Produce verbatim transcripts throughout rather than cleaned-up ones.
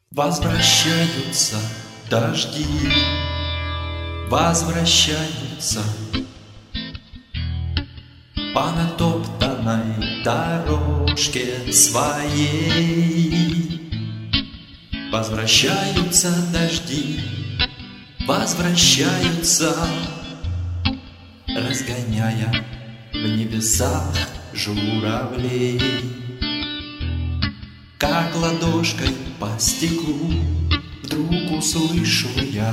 Возвращаются дожди, возвращаются по натоптанной дорожке своей. Возвращаются дожди, возвращаются, разгоняя в небесах журавлей. Как ладошкой по стеклу вдруг услышу я: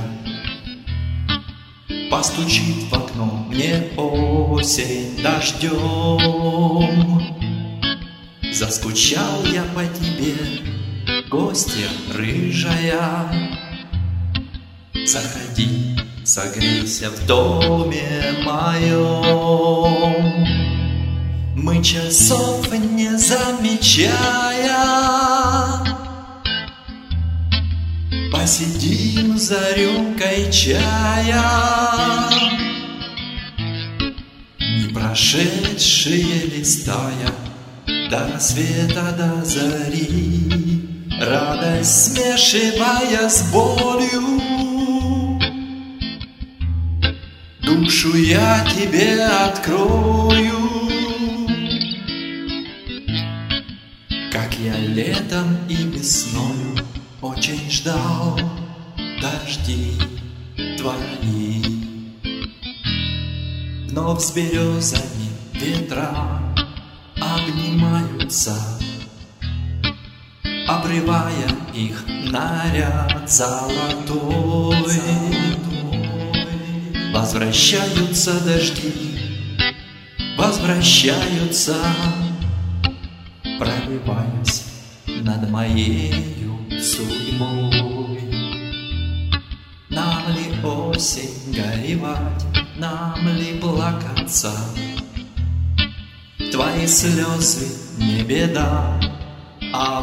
постучит в окно мне осень дождем. Заскучал я по тебе, гостья рыжая. Заходи, согрейся в доме моем. Мы часов не замечая посидим за рюмкой чая. Не прошедшие листая до рассвета, до зари, радость смешивая с болью, душу я тебе открою. Как я летом и весною очень ждал дожди твои. Вновь с березами ветра обнимаются, обрывая их наряд золотой. Возвращаются дожди, возвращаются, проливаясь над моею судьбой. Нам ли осень горевать, нам ли плакаться? Твои слезы не беда, а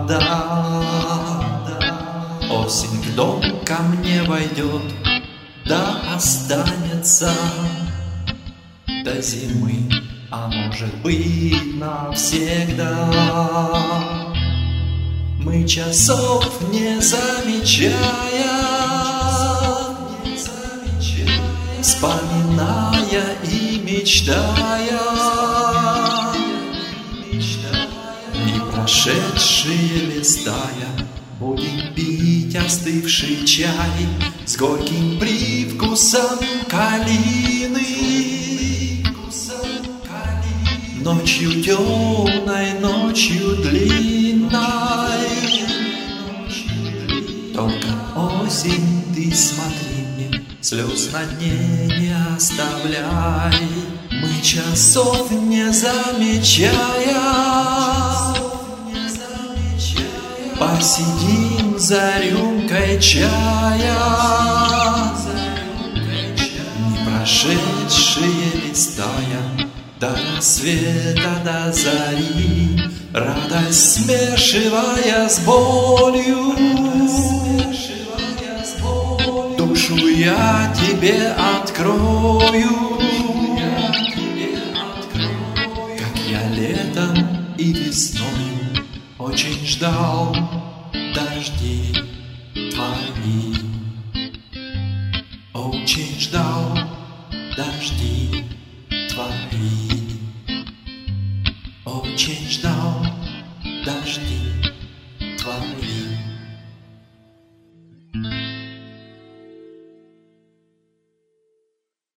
вода. Осень в дом ко мне войдет, да останется до зимы, а может быть навсегда. Мы часов не замечая, вспоминая и мечтая, не прошедшие листая, будем пить остывший чай с горьким привкусом калины. Ночью темной, ночью длинной, только осень, ты смотри мне, слез на дне не оставляй. Мы часов не замечая посидим за рюмкой чая. Не прошедшие листая до рассвета, до зари, радость смешивая с болью, душу я тебе открою. Как я летом и весною очень ждал дожди твои, очень ждал дожди твои, очень ждал дожди твои.